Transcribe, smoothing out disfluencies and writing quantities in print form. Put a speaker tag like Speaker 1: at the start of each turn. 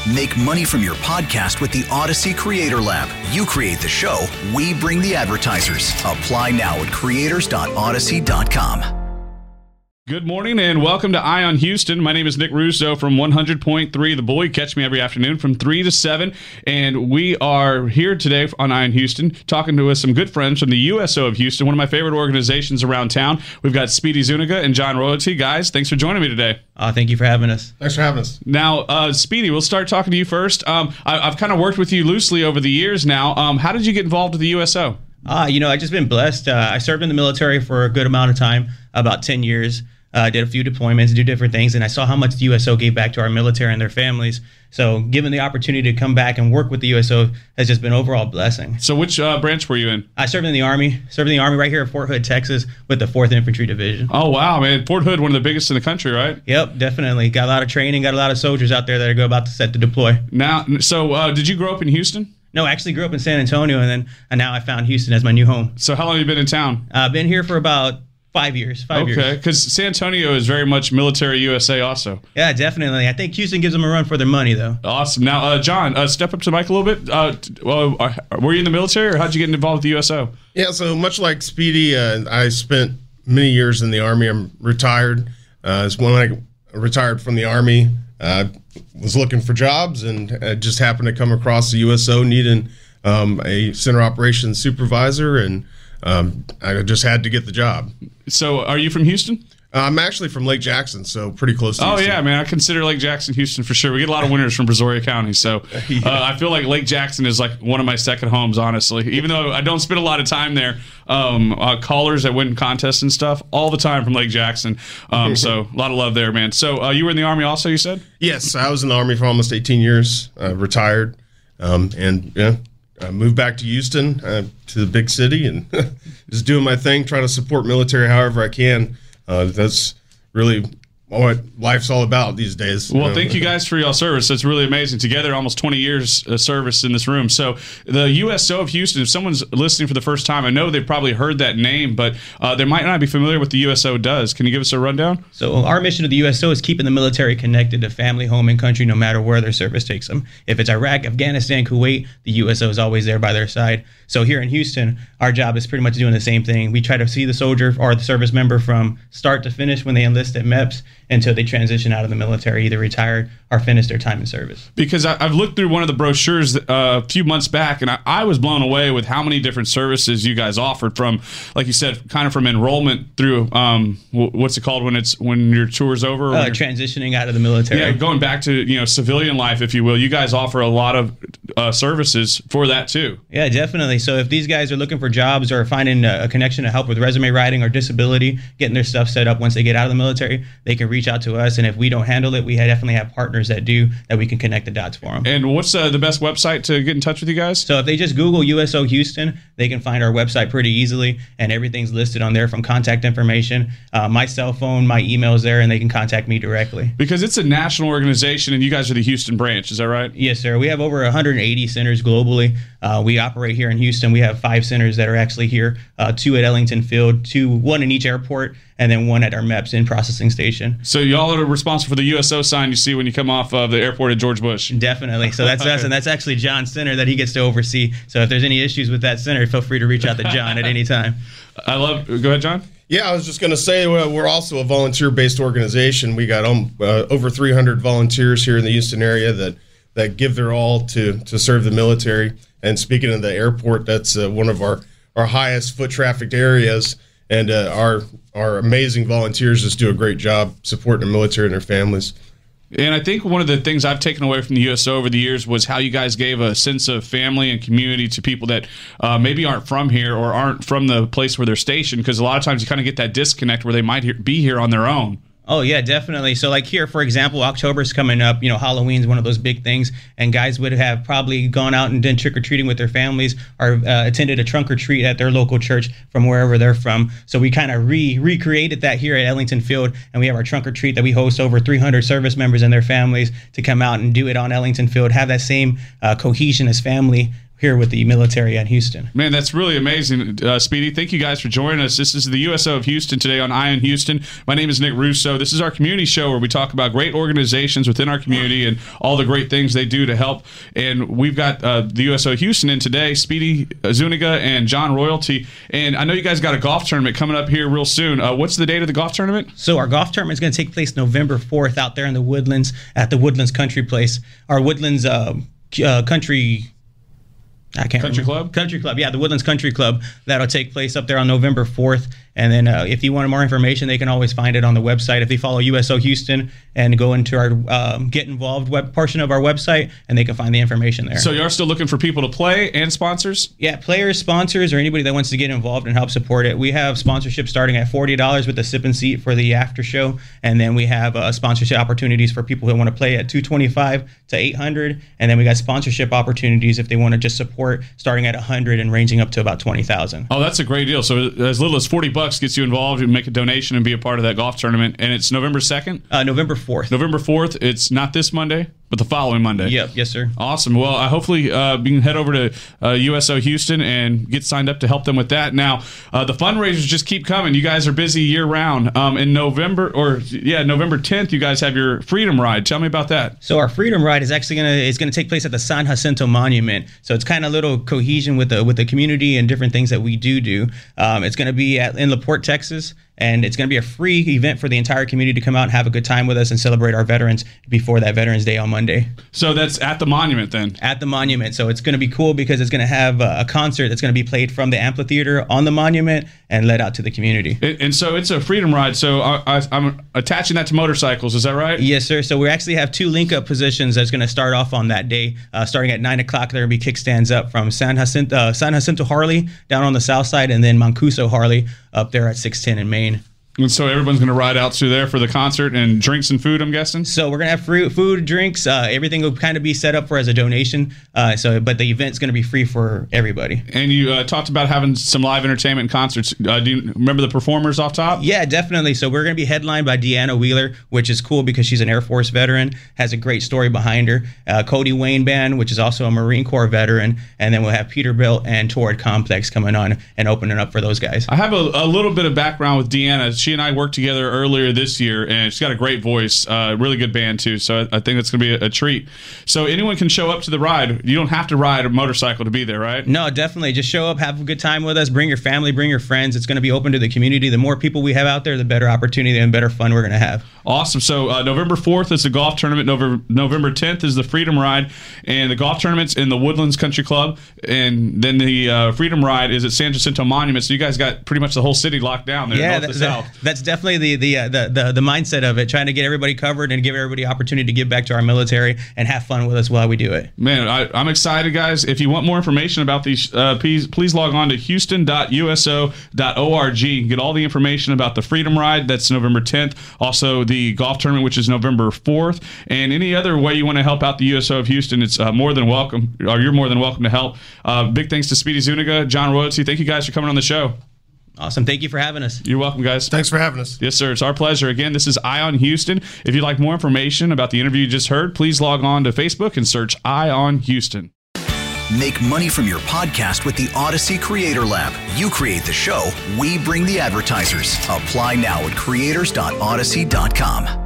Speaker 1: Make money from your podcast with the Odyssey Creator Lab. You create the show, we bring the advertisers. Apply now at creators.odyssey.com.
Speaker 2: Good morning and welcome to Eye on Houston. My name is Nick Russo from 100.3 The Bull. Catch me every afternoon from 3 to 7. And we are here today on Eye on Houston talking to some good friends from the USO of Houston, one of my favorite organizations around town. We've got Speedy Zuniga and John Royalty. Guys, thanks for joining me today.
Speaker 3: Thank you for having us.
Speaker 4: Thanks for having us.
Speaker 2: Now, Speedy, we'll start talking to you first. I've kind of worked with you loosely over the years now. How did you get involved with the USO?
Speaker 3: I've just been blessed. I served in the military for a good amount of time, about 10 years. Did a few deployments, do different things, and I saw how much the USO gave back to our military and their families. So given the opportunity to come back and work with the USO has just been an overall blessing.
Speaker 2: So which branch were you in?
Speaker 3: I served in the Army. Right here at Fort Hood, Texas, with the 4th Infantry Division.
Speaker 2: Oh, wow, man. Fort Hood, one of the biggest in the country, right?
Speaker 3: Yep, definitely. Got a lot of training, got a lot of soldiers out there that are about to set to deploy.
Speaker 2: Now, so did you grow up in Houston?
Speaker 3: No, I actually grew up in San Antonio, and now I found Houston as my new home.
Speaker 2: So how long have you been in town?
Speaker 3: I've been here for about 5 years.
Speaker 2: Okay, because San Antonio is very much military USA also.
Speaker 3: Yeah, definitely. I think Houston gives them a run for their money, though.
Speaker 2: Awesome. Now, John, step up to the mic a little bit. Were you in the military, or how'd you get involved with the USO?
Speaker 4: Yeah, so much like Speedy, I spent many years in the Army. I'm retired. When I retired from the Army, was looking for jobs and just happened to come across the USO needing a center operations supervisor, and I just had to get the job.
Speaker 2: So are you from Houston?
Speaker 4: I'm actually from Lake Jackson, so pretty close to Houston.
Speaker 2: Yeah, man. I consider Lake Jackson Houston for sure. We get a lot of winters from Brazoria County, so I feel like Lake Jackson is like one of my second homes, honestly. Even though I don't spend a lot of time there, callers that win contests and stuff all the time from Lake Jackson. So a lot of love there, man. So you were in the Army also, you said?
Speaker 4: Yes, I was in the Army for almost 18 years, retired, I moved back to Houston, to the big city, and just doing my thing, trying to support military however I can. That's really what life's all about these days.
Speaker 2: Well, thank you guys for your service. That's really amazing. Together, almost 20 years of service in this room. So the USO of Houston, if someone's listening for the first time, I know they've probably heard that name, but they might not be familiar with the USO does. Can you give us a rundown?
Speaker 3: So our mission of the USO is keeping the military connected to family, home, and country no matter where their service takes them. If it's Iraq, Afghanistan, Kuwait, the USO is always there by their side. So here in Houston, our job is pretty much doing the same thing. We try to see the soldier or the service member from start to finish when they enlist at MEPS until they transition out of the military, either retired or finished their time in service.
Speaker 2: Because I've looked through one of the brochures a few months back, and I was blown away with how many different services you guys offered, from, like you said, kind of from enrollment through, what's it called when your tour's over?
Speaker 3: Transitioning out of the military.
Speaker 2: Yeah, going back to civilian life, if you will. You guys offer a lot of services for that too.
Speaker 3: Yeah, definitely. So if these guys are looking for jobs or finding a connection to help with resume writing or disability, getting their stuff set up once they get out of the military, they can reach out to us. And if we don't handle it, we definitely have partners that we can connect the dots for them.
Speaker 2: And what's the best website to get in touch with you guys?
Speaker 3: So if they just Google USO Houston, they can find our website pretty easily, and everything's listed on there, from contact information, my cell phone, my email's there, and they can contact me directly.
Speaker 2: Because it's a national organization, and you guys are the Houston branch, is that right?
Speaker 3: Yes, sir. We have over 180 centers globally. We operate here in Houston. We have 5 centers that are actually here, 2 at Ellington Field, 1 in each airport, and then 1 at our MEPS in processing station.
Speaker 2: So y'all are responsible for the USO sign you see when you come off of the airport at George Bush.
Speaker 3: Definitely. So that's us, and that's actually John's center that he gets to oversee. So if there's any issues with that center, feel free to reach out to John at any time.
Speaker 2: Go ahead, John.
Speaker 4: Yeah, I was just going to say, we're also a volunteer-based organization. We got over 300 volunteers here in the Houston area that give their all to serve the military. And speaking of the airport, that's one of our highest foot trafficked areas. And our amazing volunteers just do a great job supporting the military and their families.
Speaker 2: And I think one of the things I've taken away from the USO over the years was how you guys gave a sense of family and community to people that maybe aren't from here or aren't from the place where they're stationed, because a lot of times you kind of get that disconnect where they might be here on their own.
Speaker 3: Oh, yeah, definitely. So like here, for example, October's coming up. Halloween's one of those big things, and guys would have probably gone out and done trick-or-treating with their families or attended a trunk or treat at their local church from wherever they're from. So we kind of recreated that here at Ellington Field, and we have our trunk or treat that we host over 300 service members and their families to come out and do it on Ellington Field, have that same cohesion as family here with the military in Houston.
Speaker 2: Man, that's really amazing, Speedy. Thank you guys for joining us. This is the USO of Houston today on Eye on Houston. My name is Nick Russo. This is our community show where we talk about great organizations within our community and all the great things they do to help. And we've got the USO Houston in today, Speedy Zuniga and John Royalty. And I know you guys got a golf tournament coming up here real soon. What's the date of the golf tournament?
Speaker 3: So our golf tournament is going to take place November 4th out there in the Woodlands at the Woodlands Country Place. Our Woodlands Country Club? Country Club, yeah, the Woodlands Country Club. That'll take place up there on November 4th. And then if you want more information, they can always find it on the website. If they follow USO Houston and go into our Get Involved portion of our website, and they can find the information there.
Speaker 2: So you are still looking for people to play and sponsors?
Speaker 3: Yeah, players, sponsors, or anybody that wants to get involved and help support it. We have sponsorship starting at $40 with the sip and seat for the after show. And then we have sponsorship opportunities for people who want to play at $225 to $800. And then we got sponsorship opportunities if they want to just support starting at $100 and ranging up to about $20,000.
Speaker 2: Oh, that's a great deal. So as little as $40 gets you involved and make a donation and be a part of that golf tournament. And it's November 2nd?
Speaker 3: November 4th.
Speaker 2: November 4th. It's not this Monday, but the following Monday.
Speaker 3: Yep. Yes, sir.
Speaker 2: Awesome. Well, hopefully you can head over to USO Houston and get signed up to help them with that. Now, the fundraisers just keep coming. You guys are busy year round. In November 10th, you guys have your Freedom Ride. Tell me about that.
Speaker 3: So our Freedom Ride is actually going to take place at the San Jacinto Monument. So it's kind of a little cohesion with the community and different things that we do. It's going to be in LaPorte, Texas. And it's going to be a free event for the entire community to come out and have a good time with us and celebrate our veterans before that Veterans Day on Monday.
Speaker 2: So that's at the monument then? At
Speaker 3: the monument. So it's going to be cool because it's going to have a concert that's going to be played from the amphitheater on the monument and led out to the community.
Speaker 2: And so it's a Freedom Ride. So I'm attaching that to motorcycles. Is that right?
Speaker 3: Yes, sir. So we actually have 2 link-up positions that's going to start off on that day. Starting at 9 o'clock, there will be kickstands up from San Jacinto Harley down on the south side, and then Mancuso Harley up there at 610 in Maine.
Speaker 2: And so everyone's going to ride out through there for the concert and drinks and food, I'm guessing?
Speaker 3: So we're going to have food, drinks. Everything will kind of be set up for as a donation. But the event's going to be free for everybody.
Speaker 2: And you talked about having some live entertainment and concerts. Do you remember the performers off top?
Speaker 3: Yeah, definitely. So we're going to be headlined by Deanna Wheeler, which is cool because she's an Air Force veteran, has a great story behind her. Cody Wayne Band, which is also a Marine Corps veteran. And then we'll have Peterbilt and Torrid Complex coming on and opening up for those guys.
Speaker 2: I have a little bit of background with Deanna. She and I worked together earlier this year, and she's got a great voice, really good band too. So I think that's going to be a treat. So anyone can show up to the ride. You don't have to ride a motorcycle to be there, right?
Speaker 3: No, definitely. Just show up, have a good time with us. Bring your family, bring your friends. It's going to be open to the community. The more people we have out there, the better opportunity and better fun we're going to have.
Speaker 2: Awesome. So November 4th is the golf tournament. November 10th is the Freedom Ride, and the golf tournament's in the Woodlands Country Club, and then the Freedom Ride is at San Jacinto Monument. So you guys got pretty much the whole city locked down there, north to south.
Speaker 3: That's definitely the mindset of it, trying to get everybody covered and give everybody opportunity to give back to our military and have fun with us while we do it.
Speaker 2: Man, I'm excited, guys. If you want more information about these, please log on to houston.uso.org. You can get all the information about the Freedom Ride. That's November 10th. Also, the golf tournament, which is November 4th. And any other way you want to help out the USO of Houston, it's more than welcome, or you're more than welcome to help. Big thanks to Speedy Zuniga, John Royalty. Thank you guys for coming on the show.
Speaker 3: Awesome. Thank you for having us.
Speaker 2: You're welcome, guys.
Speaker 4: Thanks for having us.
Speaker 2: Yes, sir. It's our pleasure. Again, this is Eye on Houston. If you'd like more information about the interview you just heard, please log on to Facebook and search Eye on Houston.
Speaker 1: Make money from your podcast with the Odyssey Creator Lab. You create the show, we bring the advertisers. Apply now at creators.odyssey.com.